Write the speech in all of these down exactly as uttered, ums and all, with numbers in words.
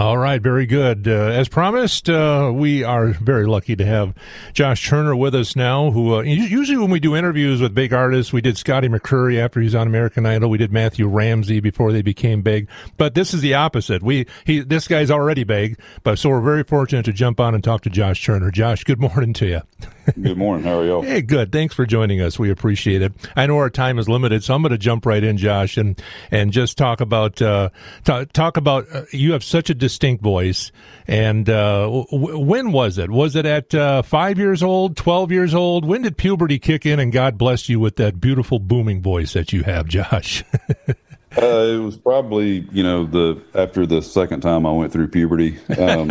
All right, very good. Uh, as promised, uh, we are very lucky to have Josh Turner with us now, who uh, usually when we do interviews with big artists, we did Scotty McCreery after he's on American Idol. We did Matthew Ramsey before they became big. But this is the opposite. We he This guy's already big, but so we're very fortunate to jump on and talk to Josh Turner. Josh, good morning to you. Good morning. How are you? Hey, good. Thanks for joining us. We appreciate it. I know our time is limited, so I'm going to jump right in, Josh, and and just talk about uh, talk, talk about. Uh, you have such a distinct voice, and uh, w- when was it? Was it at uh, five years old, twelve years old? When did puberty kick in, and God bless you with that beautiful booming voice that you have, Josh? Uh, it was probably, you know, the after the second time I went through puberty, um,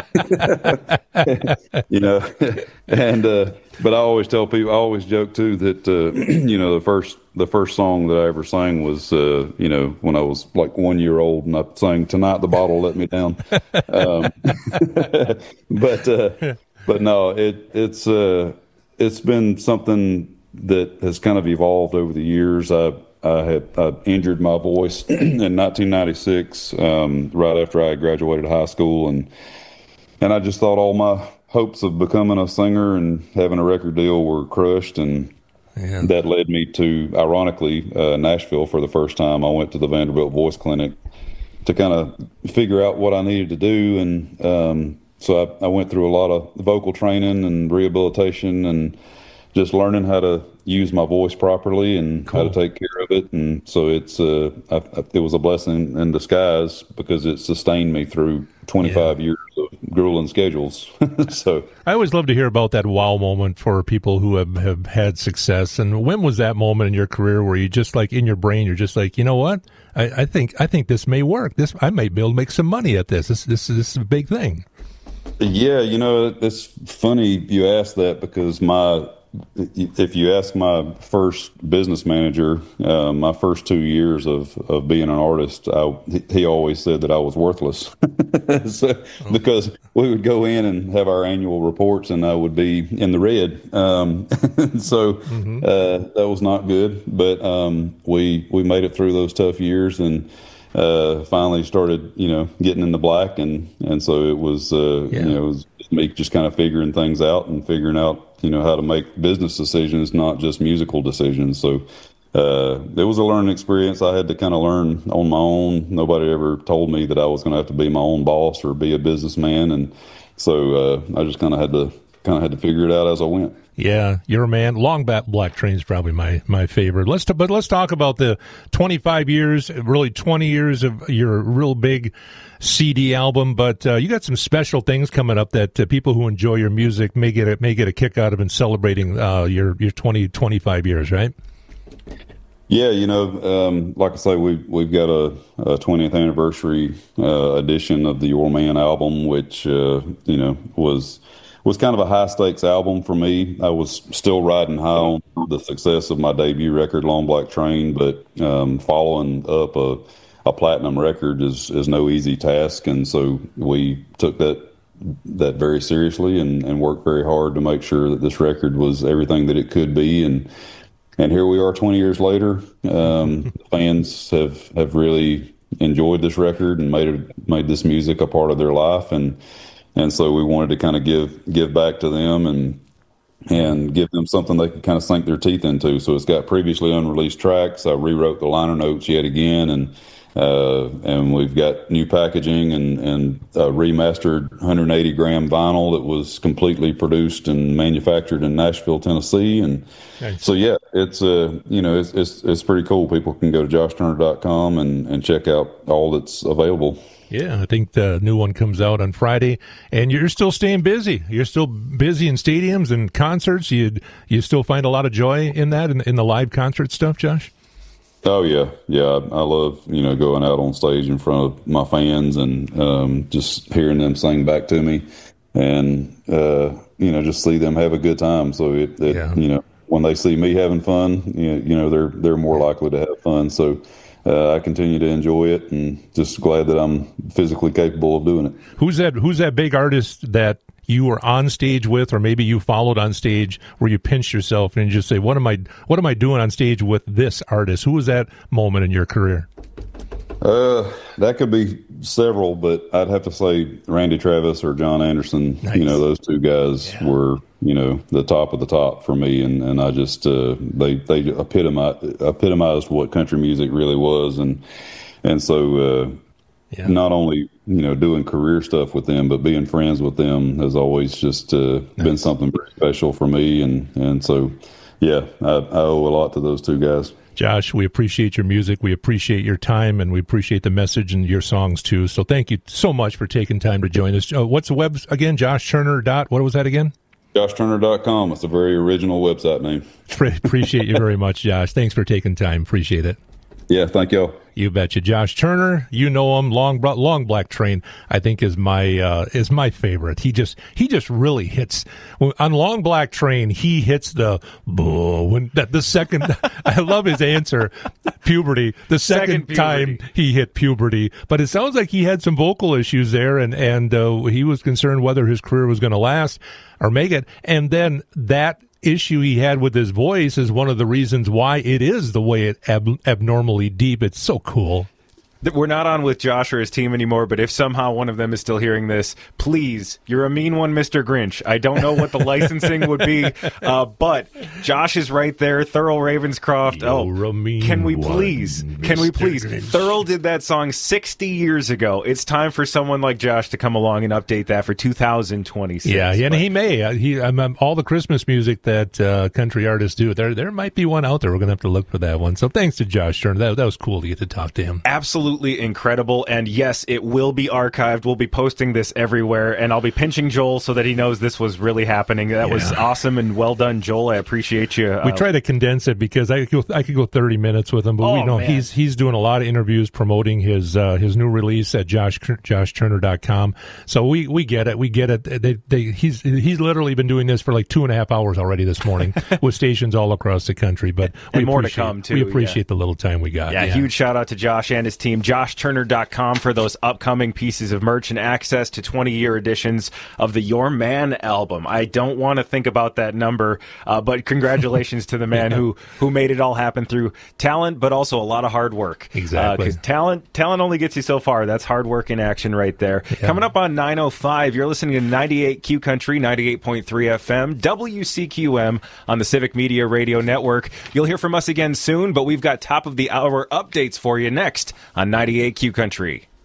you know, and uh, but I always tell people, I always joke too that uh, you know the first the first song that I ever sang was uh, you know when I was like one year old, and I sang "Tonight the Bottle Let Me Down," um, but uh, but no, it it's uh, it's been something that has kind of evolved over the years. I I had I injured my voice in nineteen ninety-six, um, right after I graduated high school, and and I just thought all my hopes of becoming a singer and having a record deal were crushed, and yeah. That led me to, ironically, uh, Nashville for the first time. I went to the Vanderbilt Voice Clinic to kind of figure out what I needed to do, and um, so I, I went through a lot of vocal training and rehabilitation and just learning how to use my voice properly and cool. how to take care of it. And so it's uh, I, I, it was a blessing in disguise because it sustained me through twenty-five yeah. years of grueling schedules. So I always love to hear about that wow moment for people who have, have had success. And when was that moment in your career where you just like in your brain, you're just like, you know what? I, I think I think this may work. This I might be able to make some money at this. This this, this is a big thing. Yeah, you know, it's funny you asked that because my if you ask my first business manager, uh, my first two years of, of being an artist, I, he always said that I was worthless. so, oh. Because we would go in and have our annual reports and I would be in the red. Um, so mm-hmm. uh, that was not good. But um, we we made it through those tough years and uh, finally started, you know, getting in the black. And, and so it was, uh, yeah. you know, it was me just kind of figuring things out and figuring out, you know, how to make business decisions, not just musical decisions. So uh, it was a learning experience. I had to kind of learn on my own. Nobody ever told me that I was going to have to be my own boss or be a businessman. And so uh, I just kind of had to kind of had to figure it out as I went. Yeah, you're a man. Long Bat Black Train is probably my, my favorite. Let's t- but let's talk about the twenty-five years, really twenty years of your real big C D album. But uh, you got some special things coming up that uh, people who enjoy your music may get a, may get a kick out of in celebrating uh, your your twenty, twenty-five years, right? Yeah, you know, um, like I say, we we've got a, a twentieth anniversary uh, edition of the Your Man album, which uh, you know was. was kind of a high-stakes album for me. I was still riding high on the success of my debut record, Long Black Train, but um, following up a, a platinum record is, is no easy task, and so we took that that very seriously and, and worked very hard to make sure that this record was everything that it could be, and and here we are twenty years later. Um, fans have, have really enjoyed this record and made it, made this music a part of their life, and And so we wanted to kind of give give back to them and and give them something they could kind of sink their teeth into. So it's got previously unreleased tracks. I rewrote the liner notes yet again, and uh, and we've got new packaging and and uh, remastered one hundred eighty gram vinyl that was completely produced and manufactured in Nashville, Tennessee. And nice. So yeah, it's uh you know it's it's it's pretty cool. People can go to josh turner dot com and and check out all that's available. Yeah, I think the new one comes out on Friday, and you're still staying busy. You're still busy in stadiums and concerts. You you still find a lot of joy in that, in, in the live concert stuff, Josh? Oh, yeah. Yeah, I, I love, you know, going out on stage in front of my fans and um, just hearing them sing back to me and, uh, you know, just see them have a good time. So, it, it yeah. you know, when they see me having fun, you know, you know they're they're more likely to have fun. So, Uh, I continue to enjoy it, and just glad that I'm physically capable of doing it. Who's that? Who's that big artist that you were on stage with, or maybe you followed on stage, where you pinch yourself and you just say, "What am I? What am I doing on stage with this artist?" Who was that moment in your career? Uh, that could be several, but I'd have to say Randy Travis or John Anderson. Nice. You know, those two guys yeah. were, you know, the top of the top for me, and, and I just uh, they they epitomized, epitomized what country music really was, and and so uh, yeah. not only you know doing career stuff with them, but being friends with them has always just uh, nice. been something very special for me, and and so yeah, I, I owe a lot to those two guys. Josh, we appreciate your music. We appreciate your time, and we appreciate the message and your songs, too. So thank you so much for taking time to join us. Uh, what's the web again? Josh Turner. Dot, what was that again? Josh Turner dot com. It's a very original website name. Appreciate you very much, Josh. Thanks for taking time. Appreciate it. Yeah, thank y'all. You betcha. Josh Turner, you know him. Long, long Black Train, I think, is my uh, is my favorite. He just he just really hits on Long Black Train. He hits the when that the second. I love his answer. Puberty. The second, second time he hit puberty, but it sounds like he had some vocal issues there, and and uh, he was concerned whether his career was going to last or make it. And then that issue he had with his voice is one of the reasons why it is the way it ab- abnormally deep. It's so cool. We're not on with Josh or his team anymore, but if somehow one of them is still hearing this, please, you're a mean one, Mister Grinch. I don't know what the licensing would be, uh, but Josh is right there. Thurl Ravenscroft. You're oh, can we please? One, can we please? Grinch. Thurl did that song sixty years ago. It's time for someone like Josh to come along and update that for two thousand twenty-six. Yeah, yeah, and he may. Uh, he, um, um, all the Christmas music that uh, country artists do, there, there might be one out there. We're gonna have to look for that one. So thanks to Josh Turner. That, that was cool to get to talk to him. Absolutely. Absolutely incredible, and yes, it will be archived. We'll be posting this everywhere, and I'll be pinching Joel so that he knows this was really happening. That yeah. was awesome and well done, Joel. I appreciate you. We uh, try to condense it because I could go, I could go thirty minutes with him, but oh, we know man. he's he's doing a lot of interviews promoting his uh, his new release at Josh Josh Turner dot com. So we, we get it, we get it. They, they, he's he's literally been doing this for like two and a half hours already this morning with stations all across the country. But we and more to come too. We appreciate yeah. the little time we got. Yeah, yeah, huge shout out to Josh and his team. Josh Turner dot com for those upcoming pieces of merch and access to twenty-year editions of the Your Man album. I don't want to think about that number, uh, but congratulations to the man yeah. who who made it all happen through talent, but also a lot of hard work. Exactly. Because uh, talent talent only gets you so far. That's hard work in action right there. Yeah. Coming up on nine oh five, you're listening to ninety-eight Q Country, ninety-eight point three F M, W C Q M on the Civic Media Radio Network. You'll hear from us again soon, but we've got top of the hour updates for you next on ninety-eight Q Country.